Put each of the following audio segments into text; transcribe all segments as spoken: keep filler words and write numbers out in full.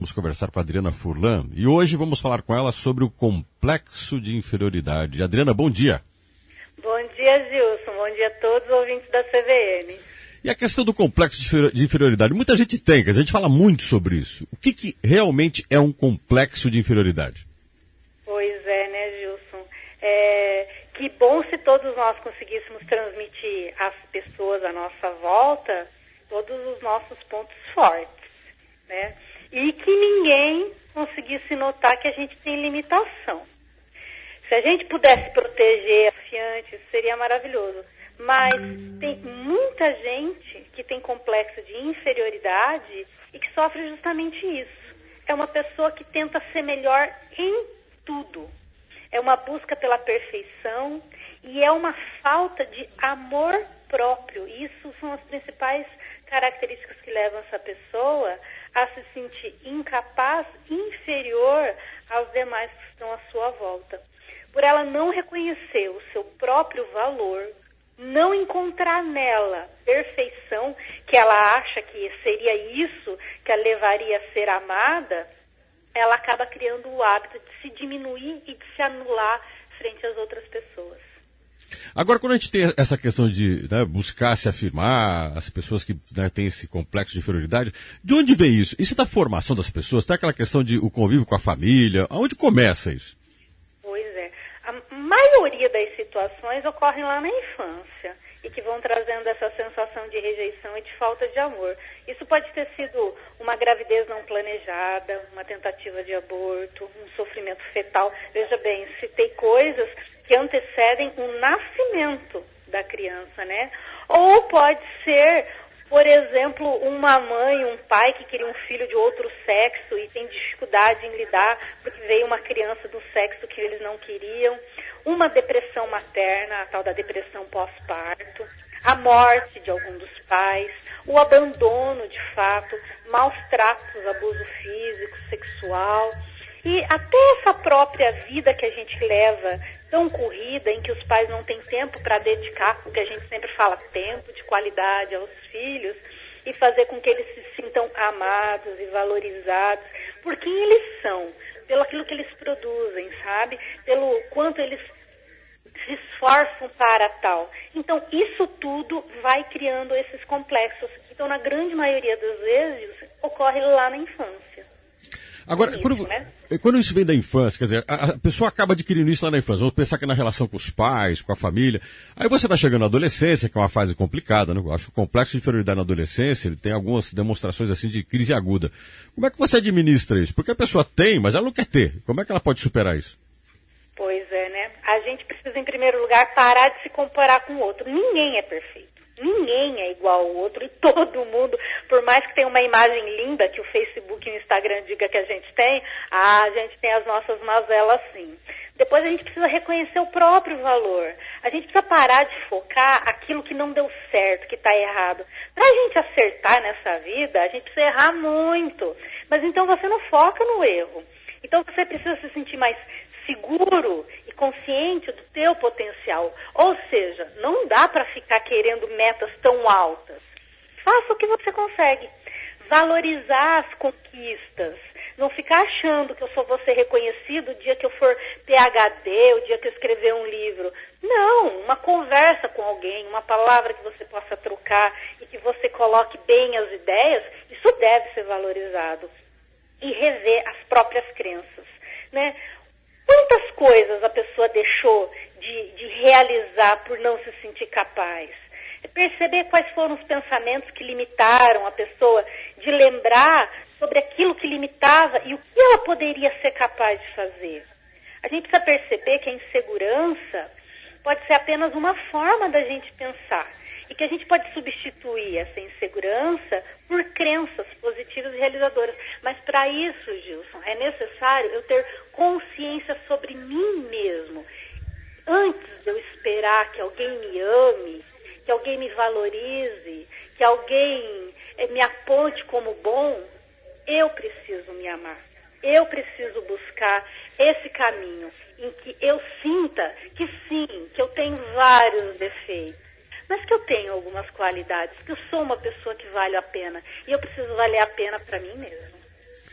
vamos conversar com a Adriana Furlan e hoje vamos falar com ela sobre o complexo de inferioridade. Adriana, bom dia. Bom dia, Gilson. Bom dia a todos os ouvintes da C V M. E a questão do complexo de inferioridade, muita gente tem, a gente fala muito sobre isso. O que, que realmente é um complexo de inferioridade? Pois é, né, Gilson? É, que bom se todos nós conseguíssemos transmitir às pessoas à nossa volta todos os nossos pontos fortes, né? E que ninguém conseguisse notar que a gente tem limitação. Se a gente pudesse proteger confiantes, seria maravilhoso. Mas tem muita gente que tem complexo de inferioridade e que sofre justamente isso. É uma pessoa que tenta ser melhor em tudo. É uma busca pela perfeição e é uma falta de amor próprio. Isso são as principais características que levam essa pessoa a se sentir incapaz, inferior aos demais que estão à sua volta. Por ela não reconhecer o seu próprio valor, não encontrar nela perfeição, que ela acha que seria isso que a levaria a ser amada, ela acaba criando o hábito de se diminuir e de se anular frente às outras pessoas. Agora, quando a gente tem essa questão de né, buscar se afirmar, as pessoas que né, têm esse complexo de inferioridade, de onde vem isso? Isso é da formação das pessoas? Tem aquela questão de o convívio com a família? Aonde começa isso? Pois é. A maioria das situações ocorrem lá na infância e que vão trazendo essa sensação de rejeição e de falta de amor. Isso pode ter sido uma gravidez não planejada, uma tentativa de aborto, um sofrimento fetal. Veja bem, citei coisas que antecedem o nascimento da criança, né? Ou pode ser, por exemplo, uma mãe, um pai que queria um filho de outro sexo e tem dificuldade em lidar porque veio uma criança do sexo que eles não queriam, uma depressão materna, a tal da depressão pós-parto, a morte de algum dos pais, o abandono de fato, maus tratos, abuso físico, sexual, e até essa própria vida que a gente leva tão corrida, em que os pais não têm tempo para dedicar, o que a gente sempre fala, tempo de qualidade aos filhos, e fazer com que eles se sintam amados e valorizados por quem eles são, pelo aquilo que eles produzem, sabe? Pelo quanto eles se esforçam para tal. Então, isso tudo vai criando esses complexos. Então, na grande maioria das vezes, ocorre lá na infância. Agora, isso, quando, né? quando isso vem da infância, quer dizer, a, a pessoa acaba adquirindo isso lá na infância, vamos pensar que na relação com os pais, com a família, aí você vai chegando na adolescência, que é uma fase complicada, né? Eu acho que o complexo de inferioridade na adolescência, ele tem algumas demonstrações assim de crise aguda. Como é que você administra isso? Porque a pessoa tem, mas ela não quer ter. Como é que ela pode superar isso? Pois é, né? A gente precisa, em primeiro lugar, parar de se comparar com o outro. Ninguém é perfeito. Ninguém é igual ao outro e todo mundo, por mais que tenha uma imagem linda que o Facebook e o Instagram diga que a gente tem, ah, a gente tem as nossas mazelas sim. Depois a gente precisa reconhecer o próprio valor. A gente precisa parar de focar aquilo que não deu certo, que está errado. Para a gente acertar nessa vida, a gente precisa errar muito. Mas então você não foca no erro. Então você precisa se sentir mais seguro e consciente do teu potencial. Ou seja, não dá para ficar querendo metas tão altas. Faça o que você consegue. Valorizar as conquistas. Não ficar achando que eu só vou ser reconhecido o dia que eu for P H D, o dia que eu escrever um livro. Não, uma conversa com alguém, uma palavra que você possa trocar e que você coloque bem as ideias, isso deve ser valorizado. E rever as próprias crenças, né? Quantas coisas a pessoa deixou de, de realizar por não se sentir capaz? É perceber quais foram os pensamentos que limitaram a pessoa de lembrar sobre aquilo que limitava e o que ela poderia ser capaz de fazer. A gente precisa perceber que a insegurança pode ser apenas uma forma da gente pensar e que a gente pode substituir essa insegurança por crenças positivas e realizadoras. Mas para isso, Gilson, é necessário eu ter consciência sobre mim mesmo. Antes de eu esperar que alguém me ame, que alguém me valorize, que alguém me aponte como bom, eu preciso me amar. Eu preciso buscar esse caminho em que eu sinta que sim, que eu tenho vários defeitos, mas que eu tenho algumas qualidades, que eu sou uma pessoa que vale a pena. E eu preciso valer a pena para mim mesmo.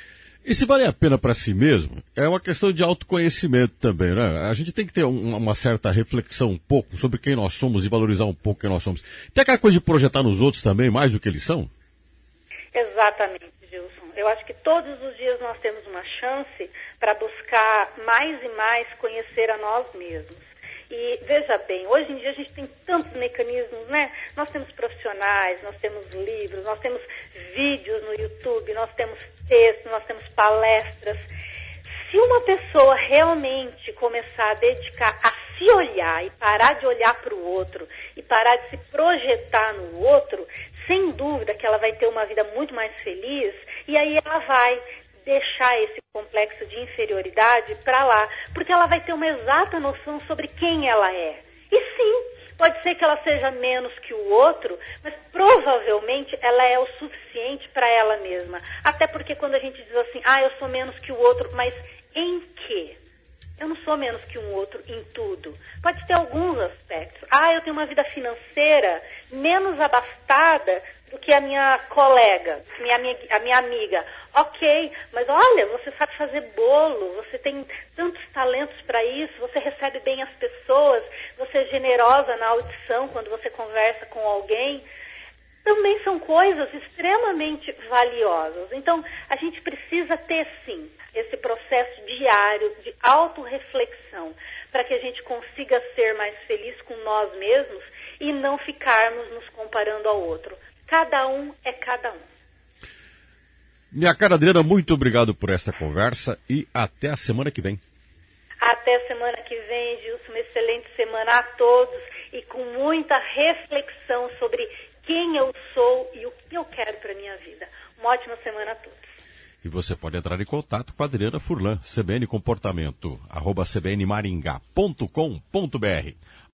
E se vale a pena para si mesmo, é uma questão de autoconhecimento também, né? A gente tem que ter um, uma certa reflexão um pouco sobre quem nós somos e valorizar um pouco quem nós somos. Tem aquela coisa de projetar nos outros também mais do que eles são? Exatamente, Gilson. Eu acho que todos os dias nós temos uma chance para buscar mais e mais conhecer a nós mesmos. E veja bem, hoje em dia a gente tem tantos mecanismos, né? Nós temos profissionais, nós temos livros, nós temos vídeos no YouTube, nós temos textos, nós temos palestras. Se uma pessoa realmente começar a dedicar a se olhar e parar de olhar para o outro e parar de se projetar no outro, sem dúvida que ela vai ter uma vida muito mais feliz e aí ela vai deixar esse complexo de inferioridade para lá, porque ela vai ter uma exata noção sobre quem ela é. E sim, pode ser que ela seja menos que o outro, mas provavelmente ela é o suficiente para ela mesma. Até porque quando a gente diz assim, ah, eu sou menos que o outro, mas em quê? Eu não sou menos que um outro em tudo. Pode ter alguns aspectos. Ah, eu tenho uma vida financeira menos abastada do que a minha colega, minha, a minha amiga. Ok, mas olha, você sabe fazer bolo, você tem tantos talentos para isso, você recebe bem as pessoas, você é generosa na audição quando você conversa com alguém. Também são coisas extremamente valiosas. Então, a gente precisa ter, sim, esse processo diário de autorreflexão para que a gente consiga ser mais feliz com nós mesmos e não ficarmos nos comparando ao outro. Cada um é cada um. Minha cara Adriana, muito obrigado por esta conversa e até a semana que vem. Até a semana que vem, Gilson. Uma excelente semana a todos e com muita reflexão sobre quem eu sou e o que eu quero para a minha vida. Uma ótima semana a todos. E você pode entrar em contato com a Adriana Furlan, C B N Comportamento, arroba c b n maringá ponto com ponto b r.